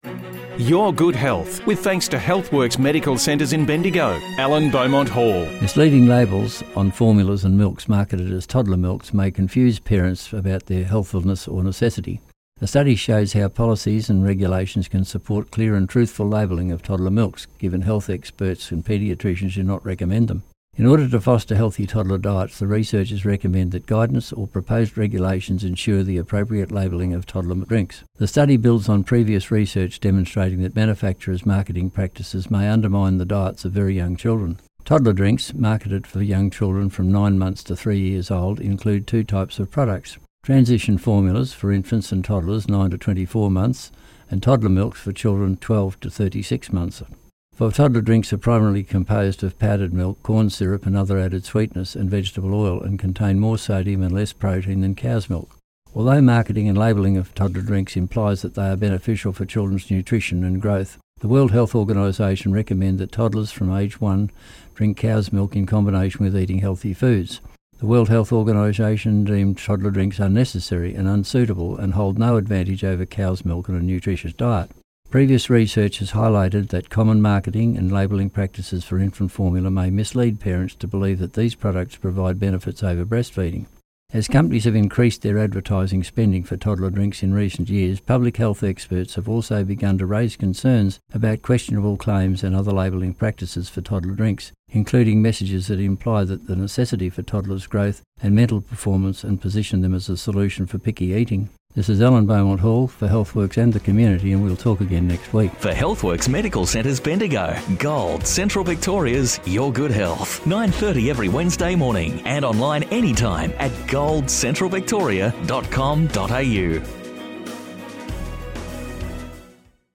Your good health, with thanks to Healthworks Medical Centres in Bendigo. Alan Beaumont Hall. Misleading labels on formulas and milks marketed as toddler milks may confuse parents about their healthfulness or necessity. A study shows how policies and regulations can support clear and truthful labelling of toddler milks, given health experts and paediatricians do not recommend them. In order to foster healthy toddler diets, the researchers recommend that guidance or proposed regulations ensure the appropriate labelling of toddler drinks. The study builds on previous research demonstrating that manufacturers' marketing practices may undermine the diets of very young children. Toddler drinks, marketed for young children from 9 months to 3 years old, include two types of products: transition formulas for infants and toddlers 9 to 24 months, and toddler milks for children 12 to 36 months. For toddler drinks are primarily composed of powdered milk, corn syrup and other added sweetness, and vegetable oil, and contain more sodium and less protein than cow's milk. Although marketing and labelling of toddler drinks implies that they are beneficial for children's nutrition and growth, the World Health Organisation recommend that toddlers from age 1 drink cow's milk in combination with eating healthy foods. The World Health Organisation deemed toddler drinks unnecessary and unsuitable and hold no advantage over cow's milk in a nutritious diet. Previous research has highlighted that common marketing and labelling practices for infant formula may mislead parents to believe that these products provide benefits over breastfeeding. As companies have increased their advertising spending for toddler drinks in recent years, public health experts have also begun to raise concerns about questionable claims and other labelling practices for toddler drinks, including messages that imply that the necessity for toddlers' growth and mental performance and position them as a solution for picky eating. This is Alan Beaumont Hall for Healthworks and the community, and we'll talk again next week. For Healthworks Medical Centres Bendigo, Gold, Central Victoria's Your Good Health. 9:30 every Wednesday morning and online anytime at goldcentralvictoria.com.au.